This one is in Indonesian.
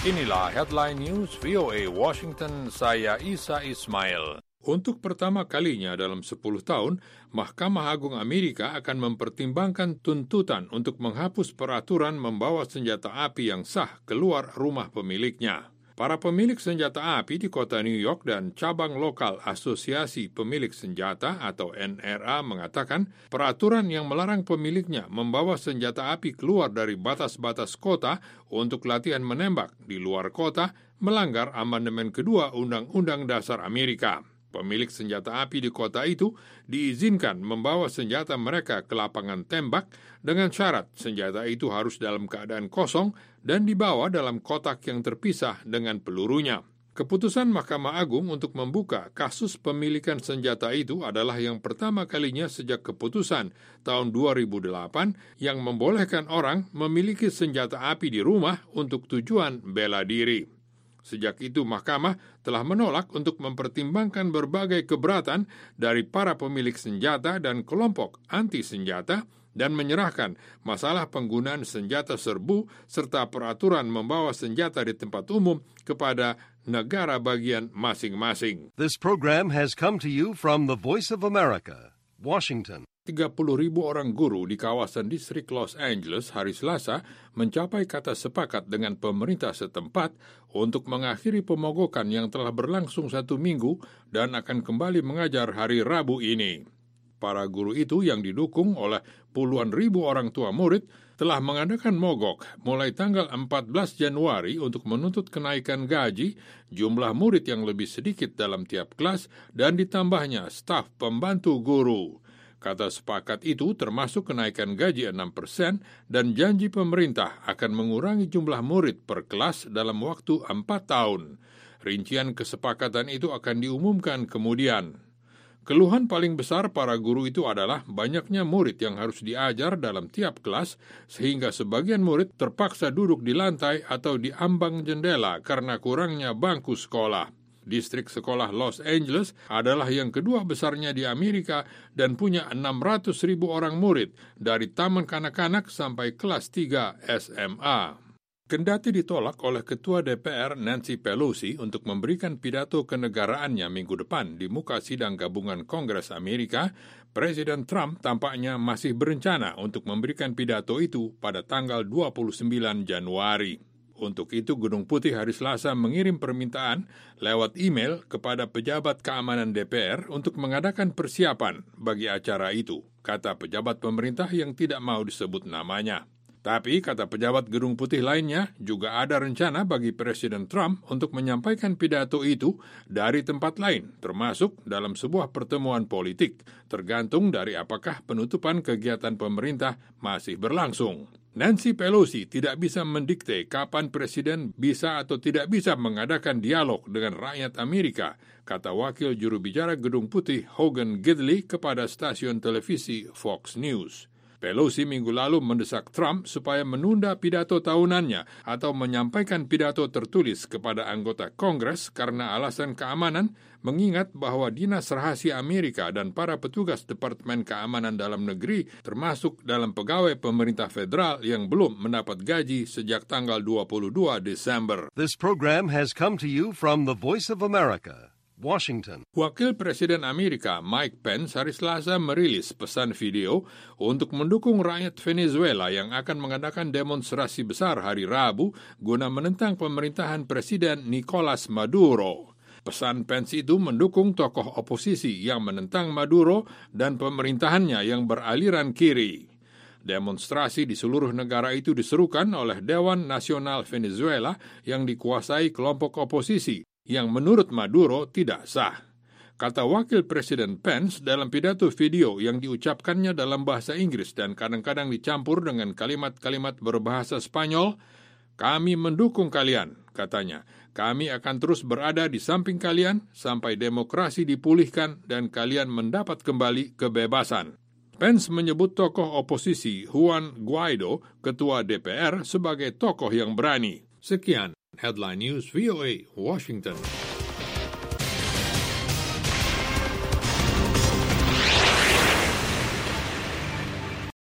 Inilah Headline News VOA Washington, saya Isa Ismail. Untuk pertama kalinya dalam 10 tahun, Mahkamah Agung Amerika akan mempertimbangkan tuntutan untuk menghapus peraturan membawa senjata api yang sah keluar rumah pemiliknya. Para pemilik senjata api di kota New York dan cabang lokal Asosiasi Pemilik Senjata atau NRA mengatakan peraturan yang melarang pemiliknya membawa senjata api keluar dari batas-batas kota untuk latihan menembak di luar kota melanggar amandemen kedua Undang-Undang Dasar Amerika. Pemilik senjata api di kota itu diizinkan membawa senjata mereka ke lapangan tembak dengan syarat senjata itu harus dalam keadaan kosong dan dibawa dalam kotak yang terpisah dengan pelurunya. Keputusan Mahkamah Agung untuk membuka kasus pemilikan senjata itu adalah yang pertama kalinya sejak keputusan tahun 2008 yang membolehkan orang memiliki senjata api di rumah untuk tujuan bela diri. Sejak itu, Mahkamah telah menolak untuk mempertimbangkan berbagai keberatan dari para pemilik senjata dan kelompok anti-senjata dan menyerahkan masalah penggunaan senjata serbu serta peraturan membawa senjata di tempat umum kepada negara bagian masing-masing. This program has come to you from the Voice of America, Washington. 30.000 orang guru di kawasan distrik Los Angeles hari Selasa mencapai kata sepakat dengan pemerintah setempat untuk mengakhiri pemogokan yang telah berlangsung 1 minggu dan akan kembali mengajar hari Rabu ini. Para guru itu yang didukung oleh puluhan ribu orang tua murid telah mengadakan mogok mulai tanggal 14 Januari untuk menuntut kenaikan gaji, jumlah murid yang lebih sedikit dalam tiap kelas, dan ditambahnya staf pembantu guru. Kata sepakat itu termasuk kenaikan gaji 6% dan janji pemerintah akan mengurangi jumlah murid per kelas dalam waktu 4 tahun. Rincian kesepakatan itu akan diumumkan kemudian. Keluhan paling besar para guru itu adalah banyaknya murid yang harus diajar dalam tiap kelas, sehingga sebagian murid terpaksa duduk di lantai atau di ambang jendela karena kurangnya bangku sekolah. Distrik sekolah Los Angeles adalah yang kedua besarnya di Amerika dan punya 600.000 orang murid dari taman kanak-kanak sampai kelas 3 SMA. Kendati ditolak oleh Ketua DPR Nancy Pelosi untuk memberikan pidato kenegaraannya minggu depan di muka sidang gabungan Kongres Amerika, Presiden Trump tampaknya masih berencana untuk memberikan pidato itu pada tanggal 29 Januari. Untuk itu, Gedung Putih hari Selasa mengirim permintaan lewat email kepada pejabat keamanan DPR untuk mengadakan persiapan bagi acara itu, kata pejabat pemerintah yang tidak mau disebut namanya. Tapi, kata pejabat Gedung Putih lainnya, juga ada rencana bagi Presiden Trump untuk menyampaikan pidato itu dari tempat lain, termasuk dalam sebuah pertemuan politik, tergantung dari apakah penutupan kegiatan pemerintah masih berlangsung. Nancy Pelosi tidak bisa mendikte kapan Presiden bisa atau tidak bisa mengadakan dialog dengan rakyat Amerika, kata Wakil Juru Bicara Gedung Putih Hogan Gidley kepada stasiun televisi Fox News. Pelosi minggu lalu mendesak Trump supaya menunda pidato tahunannya atau menyampaikan pidato tertulis kepada anggota Kongres karena alasan keamanan, mengingat bahwa Dinas Rahasia Amerika dan para petugas Departemen Keamanan Dalam Negeri termasuk dalam pegawai pemerintah federal yang belum mendapat gaji sejak tanggal 22 Desember. This program has come to you from the Voice of America, Washington. Wakil Presiden Amerika Mike Pence hari Selasa merilis pesan video untuk mendukung rakyat Venezuela yang akan mengadakan demonstrasi besar hari Rabu guna menentang pemerintahan Presiden Nicolas Maduro. Pesan Pence itu mendukung tokoh oposisi yang menentang Maduro dan pemerintahannya yang beraliran kiri. Demonstrasi di seluruh negara itu diserukan oleh Dewan Nasional Venezuela yang dikuasai kelompok oposisi yang menurut Maduro tidak sah. Kata Wakil Presiden Pence dalam pidato video yang diucapkannya dalam bahasa Inggris dan kadang-kadang dicampur dengan kalimat-kalimat berbahasa Spanyol, "Kami mendukung kalian," katanya. "Kami akan terus berada di samping kalian sampai demokrasi dipulihkan dan kalian mendapat kembali kebebasan." Pence menyebut tokoh oposisi Juan Guaido, ketua DPR, sebagai tokoh yang berani. Sekian Headline News VOA, Washington.